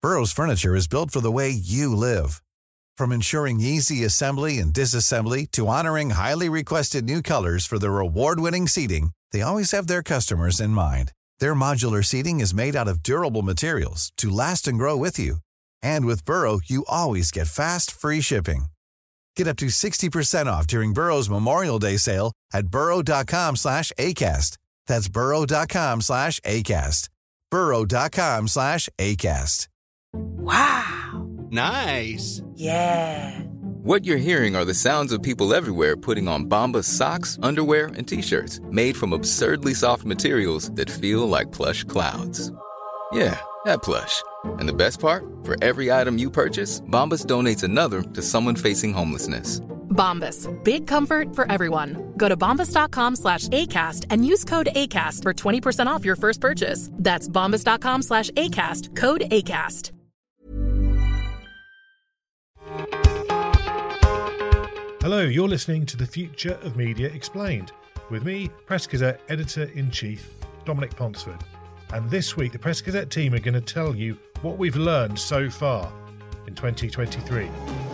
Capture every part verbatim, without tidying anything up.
Burrow's furniture is built for the way you live. From ensuring easy assembly and disassembly to honoring highly requested new colors for their award-winning seating, they always have their customers in mind. Their modular seating is made out of durable materials to last and grow with you. And with Burrow, you always get fast, free shipping. Get up to sixty percent off during Burrow's Memorial Day sale at burrow.com slash ACAST. That's burrow.com slash ACAST. burrow.com slash ACAST. Wow. Nice. Yeah. What you're hearing are the sounds of people everywhere putting on Bombas socks, underwear, and T-shirts made from absurdly soft materials that feel like plush clouds. Yeah, that plush. And the best part? For every item you purchase, Bombas donates another to someone facing homelessness. Bombas. Big comfort for everyone. Go to bombas.com slash ACAST and use code ACAST for twenty percent off your first purchase. That's bombas.com slash ACAST. Code ACAST. Hello, you're listening to The Future of Media Explained with me, Press Gazette Editor-in-Chief Dominic Ponsford. And this week, the Press Gazette team are going to tell you what we've learned so far in twenty twenty-three.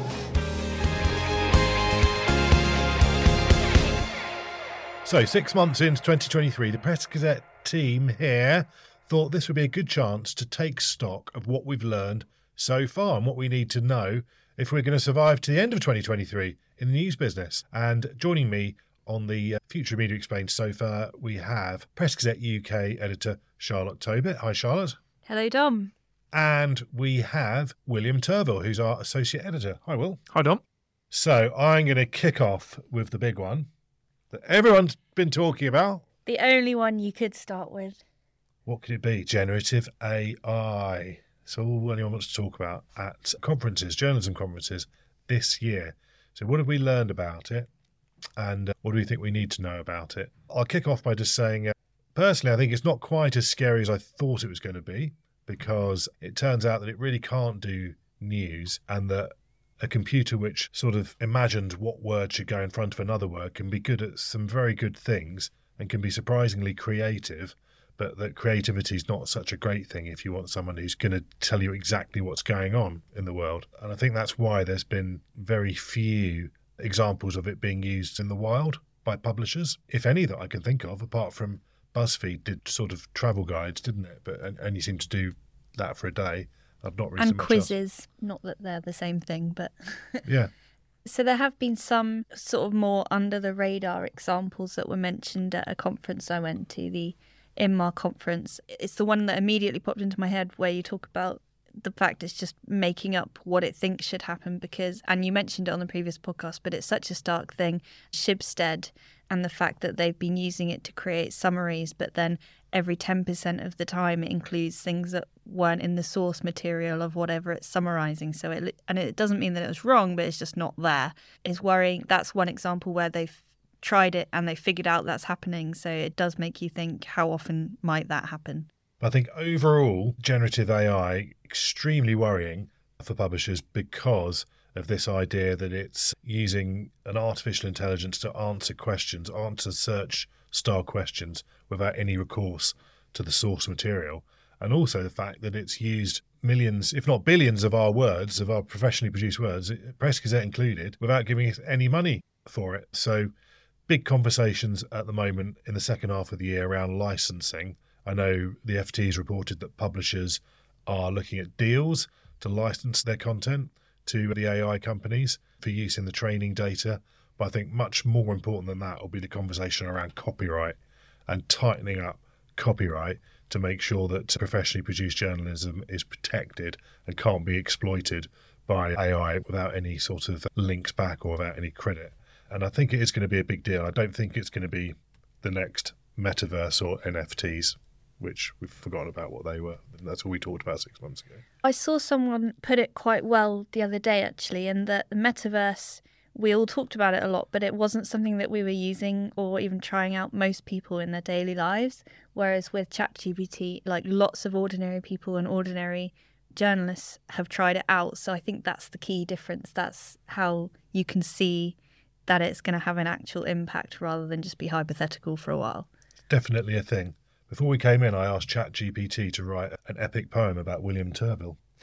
So, six months into twenty twenty-three, the Press Gazette team here thought this would be a good chance to take stock of what we've learned so far and what we need to know if we're going to survive to the end of twenty twenty-three in the news business. And joining me on the uh, Future Media Explained so far, we have Press Gazette U K editor Charlotte Tobit. Hi, Charlotte. Hello, Dom. And we have William Turville, who's our associate editor. Hi, Will. Hi, Dom. So I'm going to kick off with the big one that everyone's been talking about. The only one you could start with. What could it be? Generative A I. So all anyone wants to talk about at conferences, journalism conferences this year. So what have we learned about it? And uh, what do we think we need to know about it? I'll kick off by just saying, uh, personally, I think it's not quite as scary as I thought it was going to be, because it turns out that it really can't do news, and that a computer which sort of imagined what word should go in front of another word can be good at some very good things and can be surprisingly creative, but that creativity is not such a great thing if you want someone who's going to tell you exactly what's going on in the world. And I think that's why there's been very few examples of it being used in the wild by publishers, if any that I can think of, apart from BuzzFeed did sort of travel guides, didn't it? But and, and you seem to do that for a day. I've not really and so much quizzes, else. Not that they're the same thing, but yeah. So there have been some sort of more under the radar examples that were mentioned at a conference I went to, the I N M A R conference. It's the one that immediately popped into my head where you talk about the fact it's just making up what it thinks should happen because, and you mentioned it on the previous podcast, but it's such a stark thing, Schibsted, and the fact that they've been using it to create summaries, but then every ten percent of the time it includes things that weren't in the source material of whatever it's summarising. So it, and it doesn't mean that it was wrong, but it's just not there. It's worrying. That's one example where they've tried it and they figured out that's happening. So it does make you think, how often might that happen? I think overall, generative A I, extremely worrying for publishers because of this idea that it's using an artificial intelligence to answer questions, answer search style questions without any recourse to the source material. And also the fact that it's used millions, if not billions of our words, of our professionally produced words, Press Gazette included, without giving us any money for it. So big conversations at the moment in the second half of the year around licensing. I know the F T's reported that publishers are looking at deals to license their content to the A I companies for use in the training data. But I think much more important than that will be the conversation around copyright and tightening up copyright to make sure that professionally produced journalism is protected and can't be exploited by A I without any sort of links back or without any credit. And I think it is going to be a big deal. I don't think it's going to be the next metaverse or N F Ts, which we've forgotten about what they were. That's what we talked about six months ago. I saw someone put it quite well the other day, actually, and that the metaverse, we all talked about it a lot, but it wasn't something that we were using or even trying out most people in their daily lives. Whereas with ChatGPT, like lots of ordinary people and ordinary journalists have tried it out. So I think that's the key difference. That's how you can see that it's going to have an actual impact rather than just be hypothetical for a while. Definitely a thing. Before we came in, I asked ChatGPT to write an epic poem about William Turville.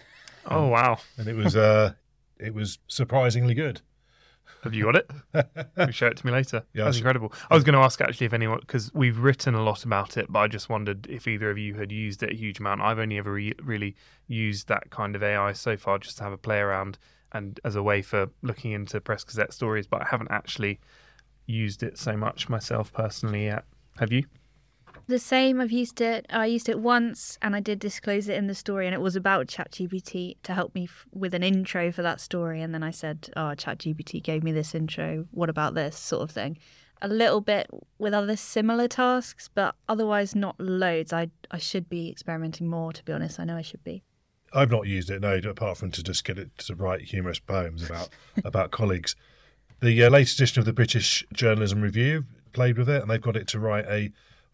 Oh, wow. And it was uh, it was surprisingly good. Have you got it? You show it to me later. Yeah, That's I'll- incredible. I was going to ask actually if anyone, because we've written a lot about it, but I just wondered if either of you had used it a huge amount. I've only ever re- really used that kind of A I so far just to have a play around and as a way for looking into Press Gazette stories, but I haven't actually used it so much myself personally yet. Have you? The same, I've used it. I used it once and I did disclose it in the story, and it was about ChatGPT to help me f- with an intro for that story. And then I said, oh, ChatGPT gave me this intro. What about this sort of thing? A little bit with other similar tasks, but otherwise not loads. I, I should be experimenting more, to be honest. I know I should be. I've not used it, no, apart from to just get it to write humorous poems about about colleagues. The uh, latest edition of the British Journalism Review played with it, and they've got it to write a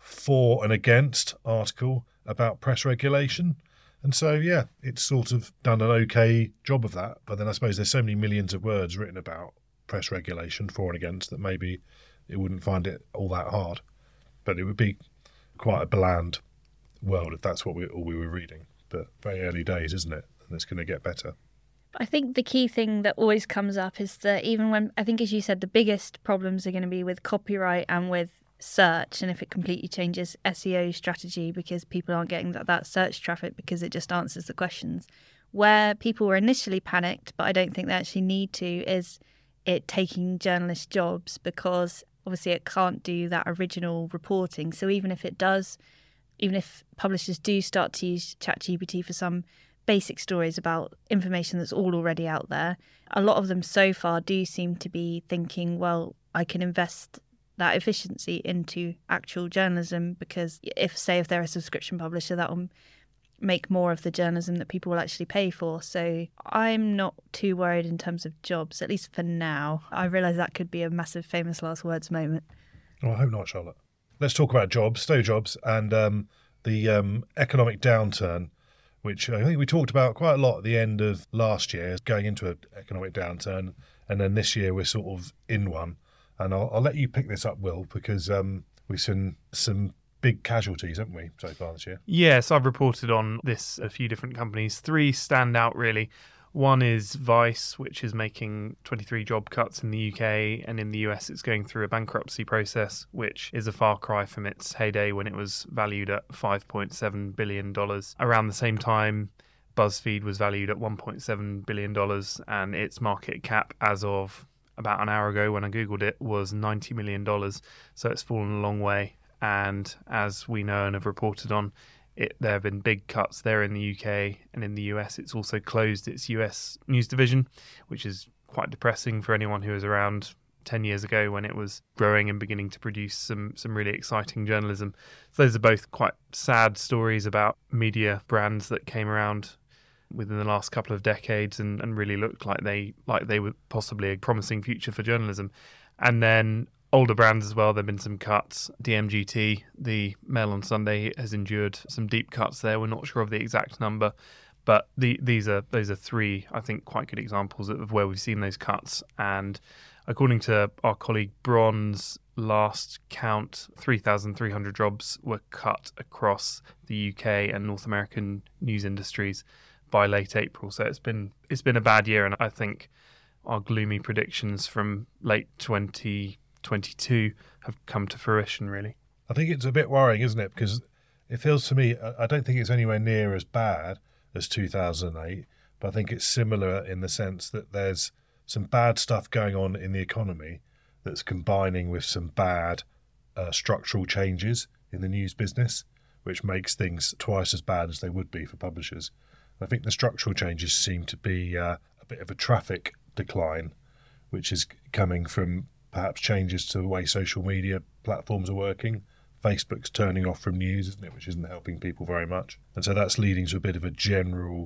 for and against article about press regulation. And so, yeah, it's sort of done an okay job of that. But then I suppose there's so many millions of words written about press regulation for and against that maybe it wouldn't find it all that hard. But it would be quite a bland world if that's what we all we were reading. But very early days, isn't it? And it's going to get better. I think the key thing that always comes up is that even when, I think as you said, the biggest problems are going to be with copyright and with search, and if it completely changes S E O strategy because people aren't getting that, that search traffic because it just answers the questions. Where people were initially panicked, but I don't think they actually need to, is it taking journalist jobs, because obviously it can't do that original reporting. So even if it does, even if publishers do start to use ChatGPT for some basic stories about information that's all already out there, a lot of them so far do seem to be thinking, well, I can invest that efficiency into actual journalism, because if, say, if they're a subscription publisher, that will make more of the journalism that people will actually pay for. So I'm not too worried in terms of jobs, at least for now. I realise that could be a massive famous last words moment. Oh, I hope not, Charlotte. Let's talk about jobs, stay jobs, and um, the um, economic downturn, which I think we talked about quite a lot at the end of last year, going into an economic downturn, and then this year we're sort of in one. And I'll, I'll let you pick this up, Will, because um, we've seen some big casualties, haven't we, so far this year? Yes, I've reported on this a few different companies. Three stand out, really. One is Vice, which is making twenty-three job cuts in the U K, and in the U S it's going through a bankruptcy process, which is a far cry from its heyday when it was valued at five point seven billion dollars. Around the same time, BuzzFeed was valued at one point seven billion dollars, and its market cap as of about an hour ago when I Googled it was ninety million dollars. So it's fallen a long way. And as we know and have reported on, It, there have been big cuts there in the U K, and in the U S it's also closed its U S news division, which is quite depressing for anyone who was around ten years ago when it was growing and beginning to produce some some really exciting journalism. So those are both quite sad stories about media brands that came around within the last couple of decades and, and really looked like they like they were possibly a promising future for journalism. And then older brands as well, there have been some cuts. D M G T, the Mail on Sunday, has endured some deep cuts there. We're not sure of the exact number, but the, these are those are three, I think, quite good examples of where we've seen those cuts. And according to our colleague Bron's last count, three thousand three hundred jobs were cut across the U K and North American news industries by late April. So it's been it's been a bad year, and I think our gloomy predictions from late twenty twenty-two have come to fruition, really. I think it's a bit worrying, isn't it? Because it feels to me, I don't think it's anywhere near as bad as two thousand eight, but I think it's similar in the sense that there's some bad stuff going on in the economy that's combining with some bad uh, structural changes in the news business, which makes things twice as bad as they would be for publishers. I think the structural changes seem to be uh, a bit of a traffic decline, which is coming from perhaps changes to the way social media platforms are working. Facebook's turning off from news, isn't it, which isn't helping people very much. And so that's leading to a bit of a general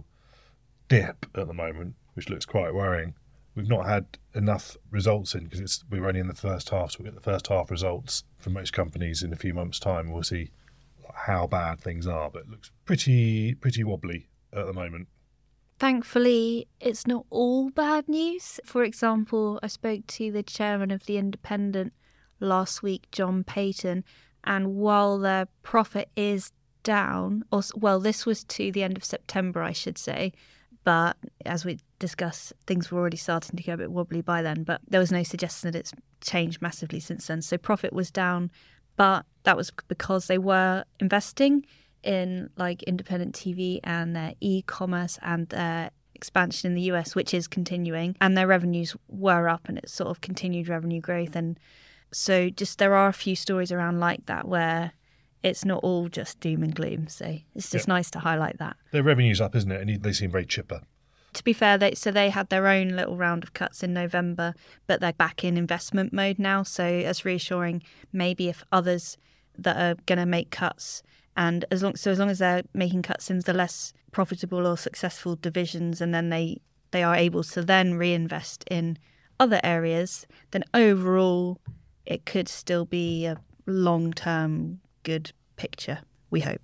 dip at the moment, which looks quite worrying. We've not had enough results in because it's we're only in the first half, so we'll get the first half results from most companies in a few months' time. We'll see how bad things are, but it looks pretty pretty wobbly at the moment. Thankfully, it's not all bad news. For example, I spoke to the chairman of The Independent last week, John Payton, and while their profit is down, or well, this was to the end of September, I should say, but as we discussed, things were already starting to go a bit wobbly by then, but there was no suggestion that it's changed massively since then. So profit was down, but that was because they were investing in like independent T V and their e-commerce and their expansion in the U S, which is continuing, and their revenues were up, and it's sort of continued revenue growth. And so just there are a few stories around like that where it's not all just doom and gloom. So it's just yeah. nice to highlight that. Their revenue's up, isn't it? And they seem very chipper. To be fair, they so they had their own little round of cuts in November, but they're back in investment mode now. So that's reassuring. Maybe if others that are going to make cuts, and as long so as long as they're making cuts in the less profitable or successful divisions, and then they they are able to then reinvest in other areas, then overall it could still be a long-term good picture, we hope.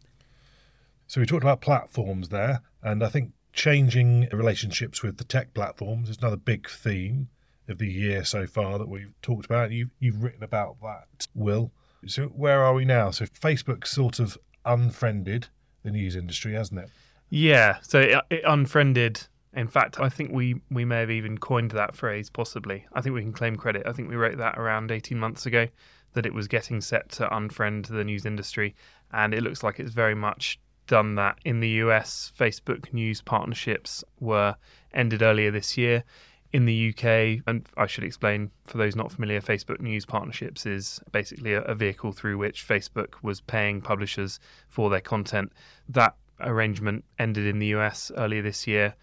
So we talked about platforms there, and I think changing relationships with the tech platforms is another big theme of the year so far that we've talked about. You, you've written about that, Will. So where are we now? So Facebook's sort of unfriended the news industry, hasn't it? Yeah, so it, it unfriended. In fact, I think we, we may have even coined that phrase, possibly. I think we can claim credit. I think we wrote that around eighteen months ago, that it was getting set to unfriend the news industry, and it looks like it's very much done that. In the U S, Facebook news partnerships were ended earlier this year. In the U K, and I should explain for those not familiar, Facebook news partnerships is basically a, a vehicle through which Facebook was paying publishers for their content. That arrangement ended in the U S earlier this year,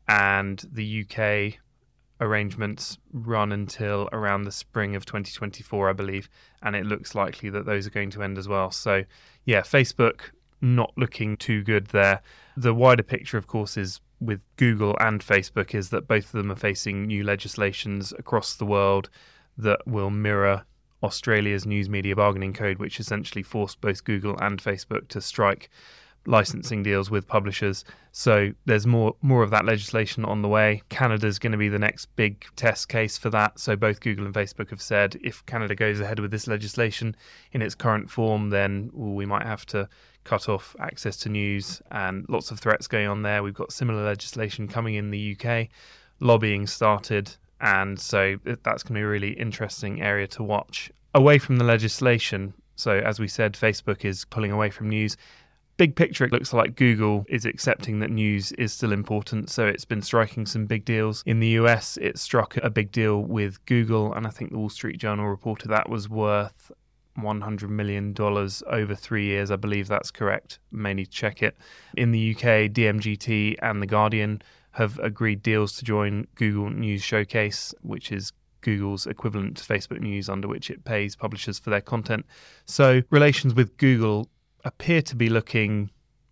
and the U K arrangements run until around the spring of twenty twenty-four, I believe, and it looks likely that those are going to end as well. So, yeah, Facebook not looking too good there. The wider picture, of course, is with Google and Facebook is that both of them are facing new legislations across the world that will mirror Australia's News Media Bargaining Code, which essentially forced both Google and Facebook to strike licensing deals with publishers. So there's more more of that legislation on the way. Canada's going to be the next big test case for that. So both Google and Facebook have said if Canada goes ahead with this legislation in its current form, then well, we might have to cut off access to news, and lots of threats going on there. We've got similar legislation coming in the U K. Lobbying started, and so that's going to be a really interesting area to watch. Away from the legislation, so as we said, Facebook is pulling away from news. Big picture, it looks like Google is accepting that news is still important, so it's been striking some big deals. In the U S, it struck a big deal with Google, and I think the Wall Street Journal reported that was worth one hundred million dollars over three years. I believe that's correct. May need to check it. In the U K, D M G T and The Guardian have agreed deals to join Google News Showcase, which is Google's equivalent to Facebook News, under which it pays publishers for their content. So relations with Google appear to be looking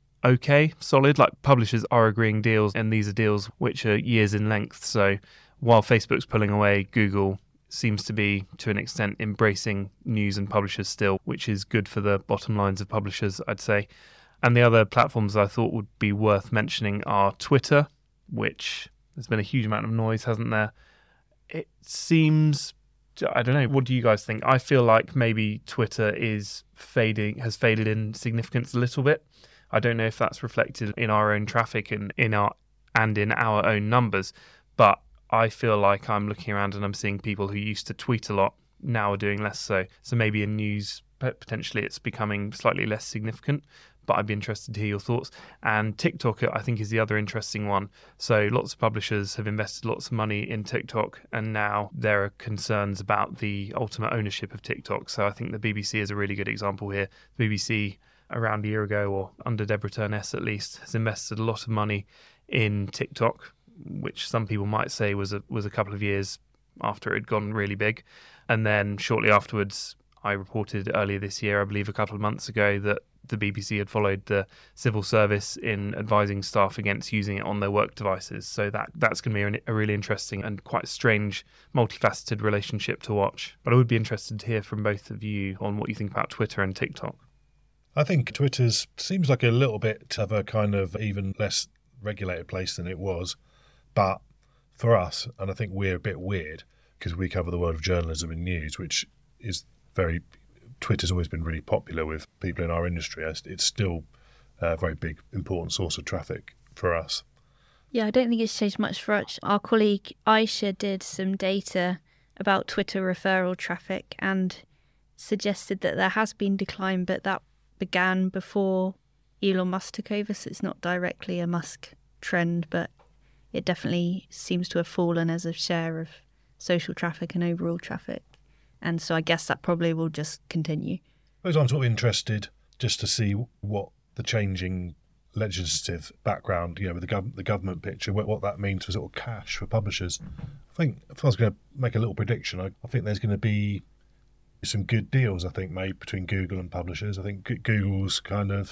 okay, solid. Like, publishers are agreeing deals, and these are deals which are years in length. So while Facebook's pulling away, Google seems to be, to an extent, embracing news and publishers still, which is good for the bottom lines of publishers, I'd say. And the other platforms I thought would be worth mentioning are Twitter, which there's been a huge amount of noise, hasn't there? It seems, I don't know, what do you guys think? I feel like maybe Twitter is fading, has faded in significance a little bit. I don't know if that's reflected in our own traffic and in our and in our own numbers, but I feel like I'm looking around and I'm seeing people who used to tweet a lot now are doing less so. So maybe in news, potentially it's becoming slightly less significant, but I'd be interested to hear your thoughts. And TikTok, I think, is the other interesting one. So lots of publishers have invested lots of money in TikTok, and now there are concerns about the ultimate ownership of TikTok. So I think the B B C is a really good example here. The B B C, around a year ago, or under Deborah Turness at least, has invested a lot of money in TikTok, which some people might say was a, was a couple of years after it had gone really big. And then shortly afterwards, I reported earlier this year, I believe a couple of months ago, that the B B C had followed the civil service in advising staff against using it on their work devices. So that that's going to be a really interesting and quite strange, multifaceted relationship to watch. But I would be interested to hear from both of you on what you think about Twitter and TikTok. I think Twitter's seems like a little bit of a kind of even less regulated place than it was. But for us, and I think we're a bit weird because we cover the world of journalism and news, which is very, Twitter's always been really popular with people in our industry. It's still a very big, important source of traffic for us. Yeah, I don't think it's changed much for us. Our colleague Aisha did some data about Twitter referral traffic and suggested that there has been decline, but that began before Elon Musk took over, so it's not directly a Musk trend, but it definitely seems to have fallen as a share of social traffic and overall traffic. And so I guess that probably will just continue. I suppose I'm sort of interested just to see what the changing legislative background, you know, with the, gov- the government picture, what, what that means for sort of cash for publishers. I think if I was going to make a little prediction, I, I think there's going to be some good deals, I think, made between Google and publishers. I think G- Google's kind of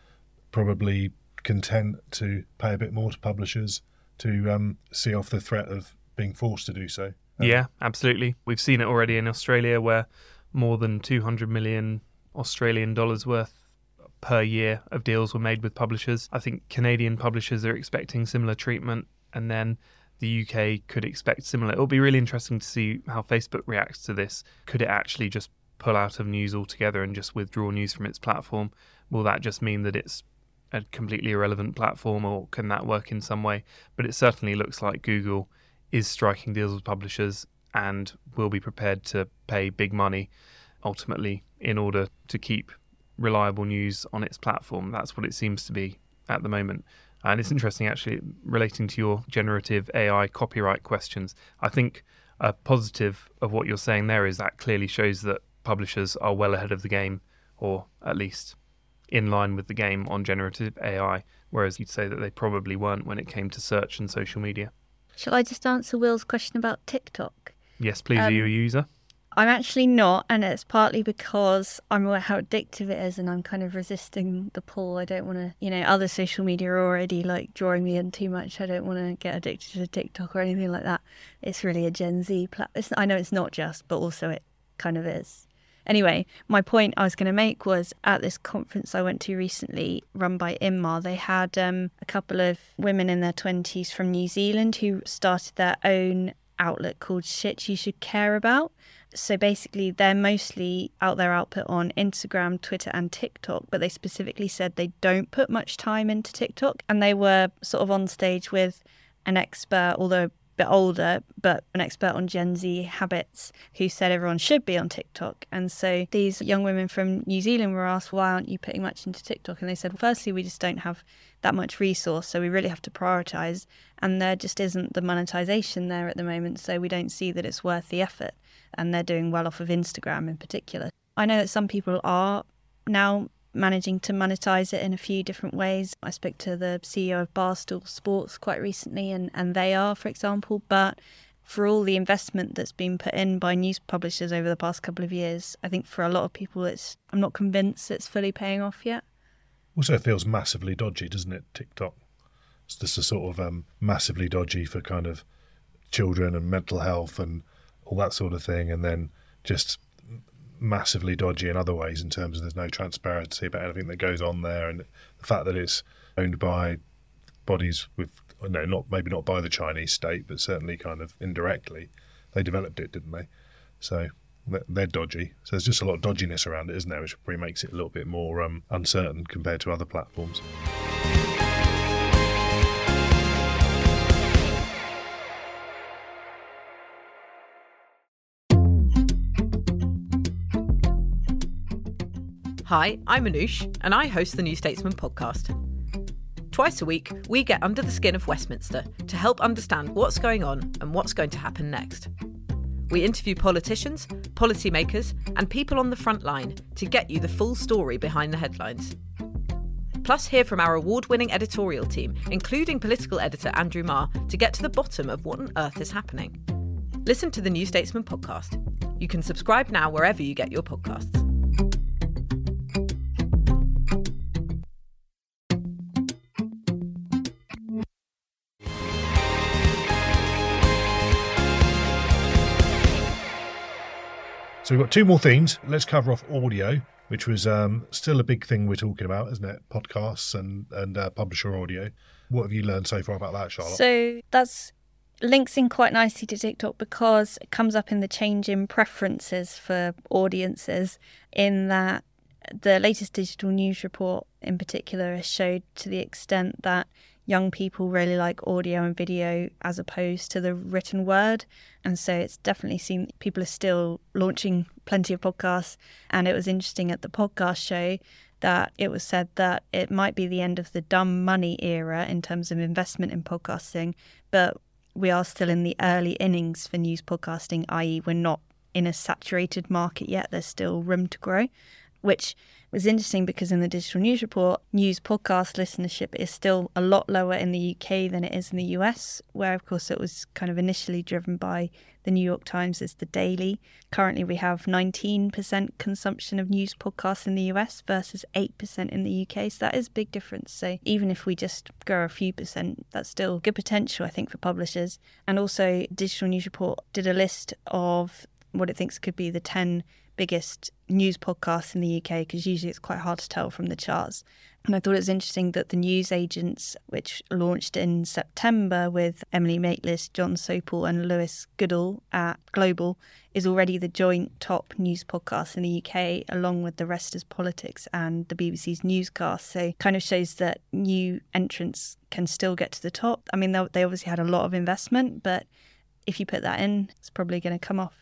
probably content to pay a bit more to publishers to um, see off the threat of being forced to do so. Um, yeah, absolutely. We've seen it already in Australia, where more than two hundred million Australian dollars worth per year of deals were made with publishers. I think Canadian publishers are expecting similar treatment, and then the U K could expect similar. It'll be really interesting to see how Facebook reacts to this. Could it actually just pull out of news altogether and just withdraw news from its platform? Will that just mean that it's a completely irrelevant platform, or can that work in some way? But it certainly looks like Google is striking deals with publishers and will be prepared to pay big money ultimately in order to keep reliable news on its platform. That's what it seems to be at the moment. And it's interesting, actually, relating to your generative A I copyright questions. I think a positive of what you're saying there is that clearly shows that publishers are well ahead of the game, or at least in line with the game on generative A I, whereas you'd say that they probably weren't when it came to search and social media. Shall I just answer Will's question about TikTok? Yes, please. Um, Are you a user? I'm actually not, and it's partly because I'm aware how addictive it is, and I'm kind of resisting the pull. I don't want to, you know, other social media are already like drawing me in too much. I don't want to get addicted to TikTok or anything like that. It's really a Gen Z platform. I know it's not just, but also it kind of is. Anyway, my point I was going to make was at this conference I went to recently, run by Inmar, they had um, a couple of women in their twenties from New Zealand who started their own outlet called Shit You Should Care About. So basically, they're mostly out their output on Instagram, Twitter and TikTok, but they specifically said they don't put much time into TikTok. And they were sort of on stage with an expert, although a bit older, but an expert on Gen Z habits, who said everyone should be on TikTok. And so these young women from New Zealand were asked, why aren't you putting much into TikTok? And they said, well, firstly, we just don't have that much resource, so we really have to prioritise. And there just isn't the monetization there at the moment, so we don't see that it's worth the effort. And they're doing well off of Instagram in particular. I know that some people are now managing to monetize it in a few different ways. I spoke to the C E O of Barstool Sports quite recently, and, and they are, for example. But for all the investment that's been put in by news publishers over the past couple of years, I think for a lot of people, it's I'm not convinced it's fully paying off yet. Also feels massively dodgy, doesn't it, TikTok? It's just a sort of um, massively dodgy for kind of children and mental health and all that sort of thing, and then just massively dodgy in other ways in terms of there's no transparency about anything that goes on there, and the fact that it's owned by bodies with, no, not maybe not by the Chinese state, but certainly kind of indirectly. They developed it, didn't they? So they're dodgy. So there's just a lot of dodginess around it, isn't there, which probably makes it a little bit more um, uncertain compared to other platforms. Hi, I'm Anoush, and I host the New Statesman podcast. Twice a week, we get under the skin of Westminster to help understand what's going on and what's going to happen next. We interview politicians, policymakers, and people on the front line to get you the full story behind the headlines. Plus, hear from our award-winning editorial team, including political editor Andrew Marr, to get to the bottom of what on earth is happening. Listen to the New Statesman podcast. You can subscribe now wherever you get your podcasts. So we've got two more themes. Let's cover off audio, which was um, still a big thing we're talking about, isn't it? Podcasts and, and uh, publisher audio. What have you learned so far about that, Charlotte? So that's links in quite nicely to TikTok because it comes up in the change in preferences for audiences, in that the latest digital news report in particular has showed to the extent that young people really like audio and video as opposed to the written word. And so it's definitely seen people are still launching plenty of podcasts. And it was interesting at the podcast show that it was said that it might be the end of the dumb money era in terms of investment in podcasting, but we are still in the early innings for news podcasting, that is we're not in a saturated market yet. There's still room to grow, which was interesting because in the Digital News Report, news podcast listenership is still a lot lower in the U K than it is in the U S, where, of course, it was kind of initially driven by the New York Times as the Daily. Currently, we have nineteen percent consumption of news podcasts in the U S versus eight percent in the U K. So that is a big difference. So even if we just grow a few percent, that's still good potential, I think, for publishers. And also, Digital News Report did a list of what it thinks could be the ten biggest news podcasts in the U K, because usually it's quite hard to tell from the charts. And I thought it was interesting that the News Agents, which launched in September with Emily Maitlis, John Sopel and Lewis Goodall at Global, is already the joint top news podcast in the U K, along with The Rest is Politics and the B B C's Newscast. So it kind of shows that new entrants can still get to the top. I mean, they, they obviously had a lot of investment, but if you put that in, it's probably going to come off.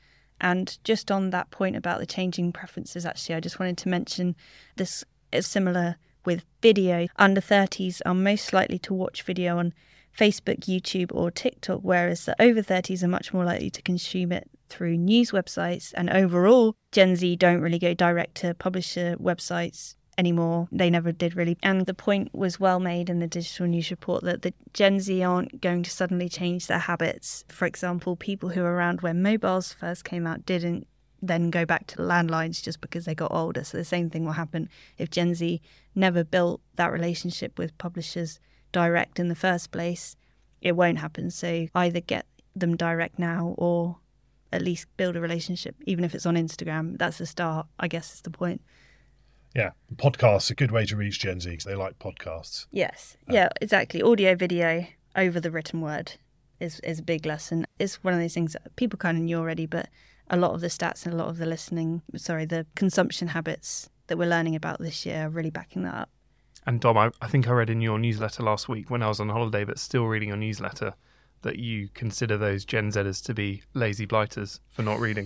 And just on that point about the changing preferences, actually, I just wanted to mention this is similar with video. Under thirties are most likely to watch video on Facebook, YouTube or TikTok, whereas the over thirties are much more likely to consume it through news websites. And overall, Gen Z don't really go direct to publisher websites anymore. They never did really. And the point was well made in the Digital News Report that the Gen Z aren't going to suddenly change their habits. For example, people who were around when mobiles first came out didn't then go back to landlines just because they got older. So the same thing will happen if Gen Z never built that relationship with publishers direct in the first place. It won't happen. So either get them direct now or at least build a relationship, even if it's on Instagram. That's the start, I guess is the point. Yeah, podcasts are a good way to reach Gen Z because they like podcasts. Yes, yeah, exactly. Audio, video over the written word is, is a big lesson. It's one of those things that people kind of knew already, but a lot of the stats and a lot of the listening, sorry, the consumption habits that we're learning about this year are really backing that up. And Dom, I, I think I read in your newsletter last week when I was on holiday, but still reading your newsletter, that you consider those Gen Zers to be lazy blighters for not reading.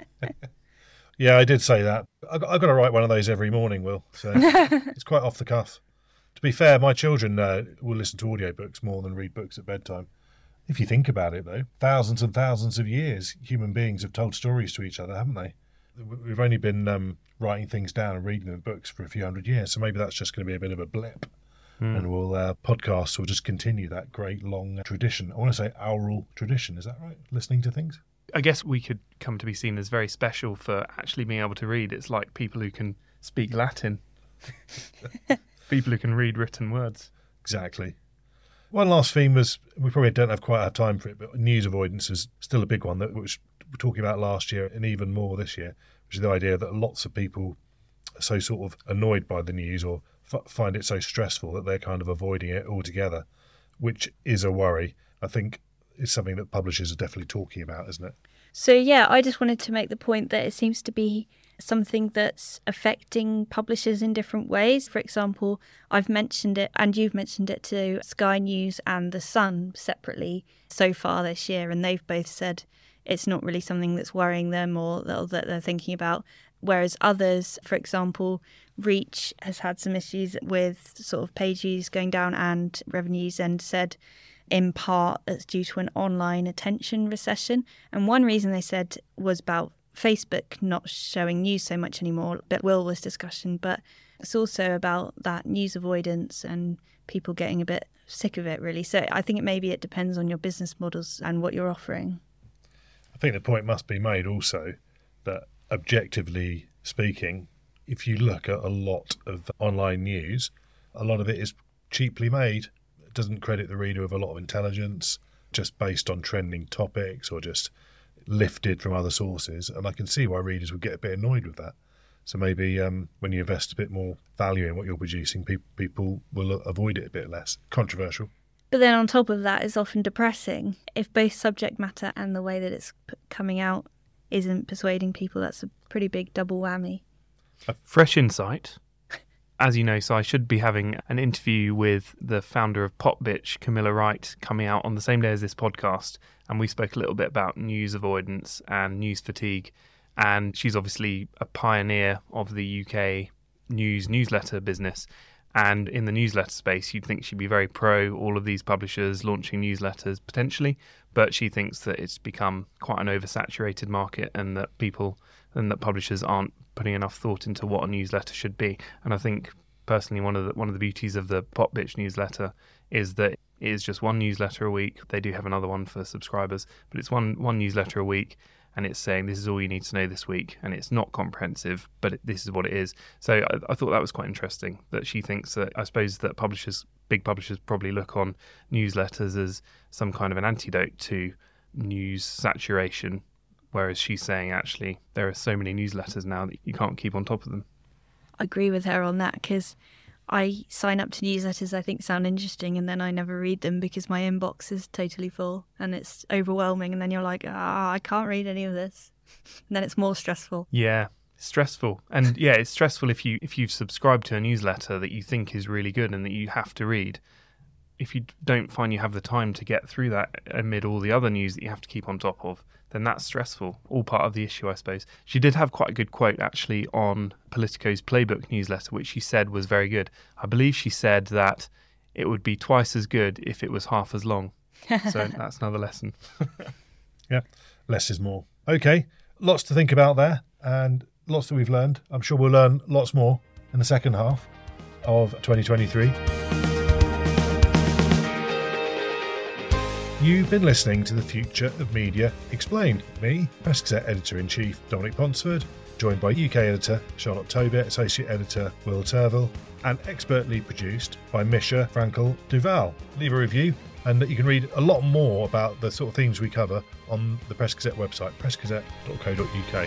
Yeah, I did say that. I've got, I've got to write one of those every morning, Will. So it's quite off the cuff. To be fair, my children uh, will listen to audiobooks more than read books at bedtime. If you think about it, though, thousands and thousands of years, human beings have told stories to each other, haven't they? We've only been um, writing things down and reading them in books for a few hundred years, so maybe that's just going to be a bit of a blip. Mm. And we'll uh, podcasts will just continue that great long tradition. I want to say oral tradition, is that right? Listening to things? I guess we could come to be seen as very special for actually being able to read. It's like people who can speak Latin, people who can read written words. Exactly. One last theme was, we probably don't have quite enough time for it, but news avoidance is still a big one that which we were talking about last year and even more this year, which is the idea that lots of people are so sort of annoyed by the news or f- find it so stressful that they're kind of avoiding it altogether, which is a worry. I think it's something that publishers are definitely talking about, isn't it? So, yeah, I just wanted to make the point that it seems to be something that's affecting publishers in different ways. For example, I've mentioned it, and you've mentioned it to Sky News and The Sun separately so far this year, and they've both said it's not really something that's worrying them or that they're thinking about. Whereas others, for example, Reach has had some issues with sort of page views going down and revenues, and said in part that's due to an online attention recession. And one reason they said was about Facebook not showing news so much anymore, but Will was discussion, but it's also about that news avoidance and people getting a bit sick of it, really. So I think it maybe it depends on your business models and what you're offering. I think the point must be made also that objectively speaking, if you look at a lot of online news, a lot of it is cheaply made. It doesn't credit the reader with a lot of intelligence, just based on trending topics or just lifted from other sources. And I can see why readers would get a bit annoyed with that. So maybe um, when you invest a bit more value in what you're producing, people people will avoid it a bit less. Controversial. But then on top of that, it's often depressing. If both subject matter and the way that it's p- coming out isn't persuading people, that's a pretty big double whammy. A fresh insight. As you know, so I should be having an interview with the founder of Popbitch, Camilla Wright, coming out on the same day as this podcast. And we spoke a little bit about news avoidance and news fatigue. And she's obviously a pioneer of the U K news newsletter business. And in the newsletter space, you'd think she'd be very pro all of these publishers launching newsletters potentially. But she thinks that it's become quite an oversaturated market and that people and that publishers aren't putting enough thought into what a newsletter should be. And I think personally one of the one of the beauties of the Popbitch newsletter is that it is just one newsletter a week. They do have another one for subscribers, but it's one one newsletter a week, and it's saying this is all you need to know this week, and it's not comprehensive, but it, this is what it is. So I, I thought that was quite interesting that she thinks that, I suppose that publishers, big publishers probably look on newsletters as some kind of an antidote to news saturation, whereas she's saying actually there are so many newsletters now that you can't keep on top of them. I agree with her on that because I sign up to newsletters I think sound interesting and then I never read them because my inbox is totally full and it's overwhelming, and then you're like, ah, I can't read any of this. And then it's more stressful. Yeah, stressful. And yeah, it's stressful if you if you've subscribed to a newsletter that you think is really good and that you have to read. If you don't find you have the time to get through that amid all the other news that you have to keep on top of, then that's stressful. All part of the issue, I suppose. She did have quite a good quote, actually, on Politico's Playbook newsletter, which she said was very good. I believe she said that it would be twice as good if it was half as long. So that's another lesson. Yeah, less is more. Okay, lots to think about there and lots that we've learned. I'm sure we'll learn lots more in the second half of twenty twenty-three. You've been listening to The Future of Media Explained. Me, Press Gazette Editor-in-Chief Dominic Ponsford, joined by U K Editor Charlotte Tobit, Associate Editor Will Turville, and expertly produced by Misha Frankel Duval. Leave a review, and you can read a lot more about the sort of themes we cover on the Press Gazette website, press gazette dot co dot uk.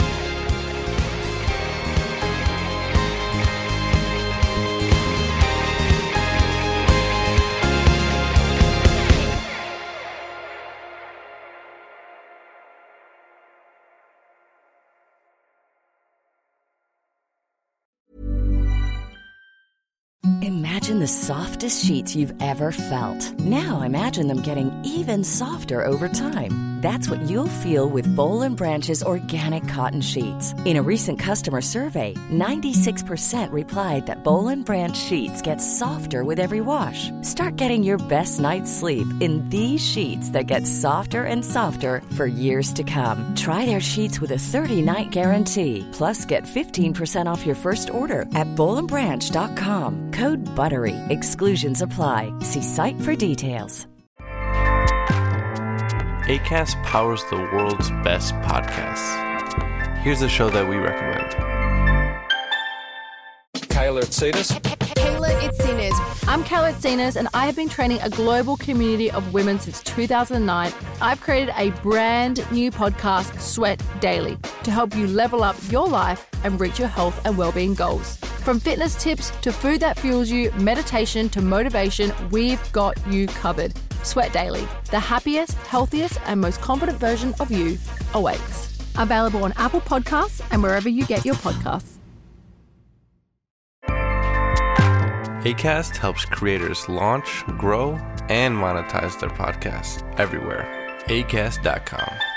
Imagine the softest sheets you've ever felt. Now imagine them getting even softer over time. That's what you'll feel with Boll and Branch's organic cotton sheets. In a recent customer survey, ninety-six percent replied that Boll and Branch sheets get softer with every wash. Start getting your best night's sleep in these sheets that get softer and softer for years to come. Try their sheets with a thirty-night guarantee. Plus, get fifteen percent off your first order at boll and branch dot com. Code BUTTERY. Exclusions apply. See site for details. Acast powers the world's best podcasts. Here's a show that we recommend. Kayla Itsinas. Kayla Itsinas. I'm Kayla Itsinas, and I have been training a global community of women since two thousand nine. I've created a brand new podcast, Sweat Daily, to help you level up your life and reach your health and well-being goals. From fitness tips to food that fuels you, meditation to motivation, we've got you covered. Sweat Daily, the happiest, healthiest, and most confident version of you awaits. Available on Apple Podcasts and wherever you get your podcasts. Acast helps creators launch, grow, and monetize their podcasts everywhere. acast dot com.